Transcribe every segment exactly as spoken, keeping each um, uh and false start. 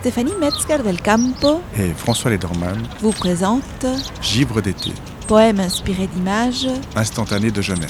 Stéphanie Metzger del Campo et François Lederman vous présente Givre d'été, poème inspiré d'images instantané de Genève.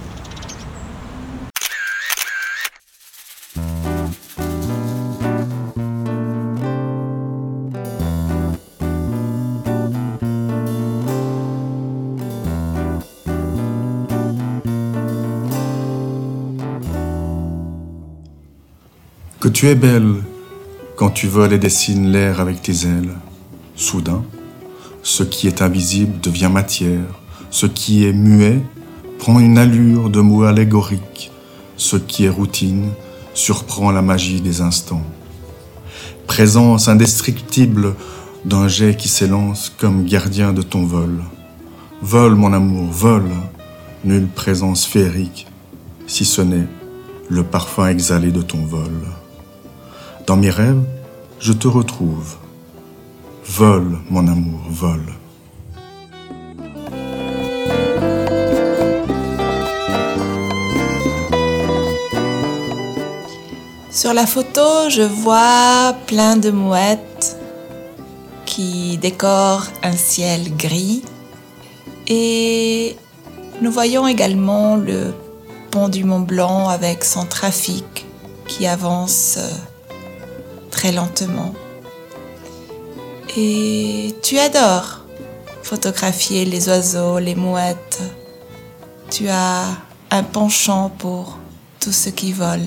Que tu es belle quand tu voles et dessines l'air avec tes ailes. Soudain, ce qui est invisible devient matière. Ce qui est muet prend une allure de mot allégorique. Ce qui est routine surprend la magie des instants. Présence indescriptible d'un jet qui s'élance comme gardien de ton vol. Vole, mon amour, vole. Nulle présence féerique, si ce n'est le parfum exhalé de ton vol. Dans mes rêves, je te retrouve. Vole, mon amour, vole. Sur la photo, je vois plein de mouettes qui décorent un ciel gris. Et nous voyons également le pont du Mont Blanc avec son trafic qui avance très lentement. Et tu adores photographier les oiseaux, les mouettes. Tu as un penchant pour tout ce qui vole.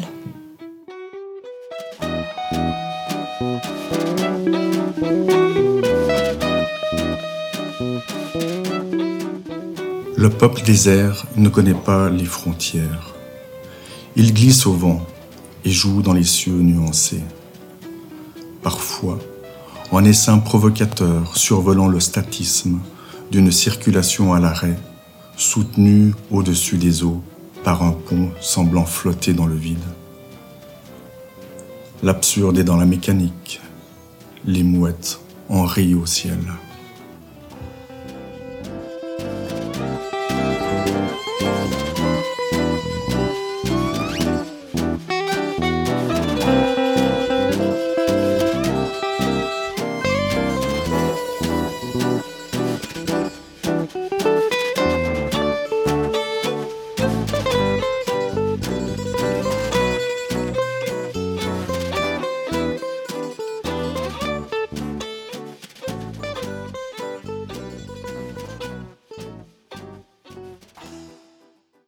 Le peuple des airs ne connaît pas les frontières. Il glisse au vent et joue dans les cieux nuancés. Parfois, en essaim provocateur survolant le statisme d'une circulation à l'arrêt, soutenue au-dessus des eaux par un pont semblant flotter dans le vide. L'absurde est dans la mécanique, les mouettes en rient au ciel.